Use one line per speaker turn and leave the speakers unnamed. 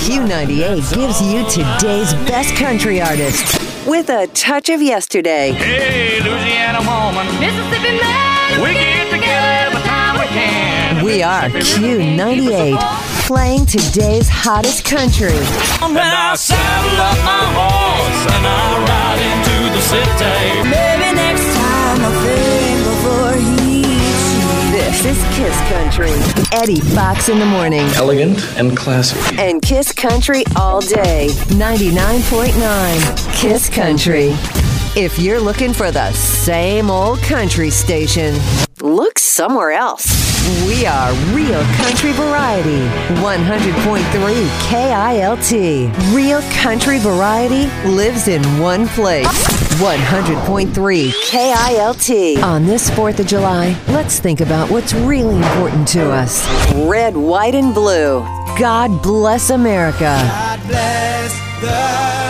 Q98 gives you today's best country artists with a touch of yesterday.
Hey, Louisiana woman, Mississippi man, we get together every time we can.
We are Q98, playing today's hottest country.
And I saddle up my horse and I ride into the city.
Maybe next time I'll think before he eats you.
This is Kiss Country. Eddie Fox in the morning.
Elegant and classy.
And Kiss Country all day. 99.9 Kiss Country. If you're looking for the same old country station, look somewhere else. We are Real Country Variety. 100.3 KILT. Real Country Variety lives in one place. 100.3 KILT. On this 4th of July, let's think about what's really important to us. Red, white, and blue. God bless America.
God bless the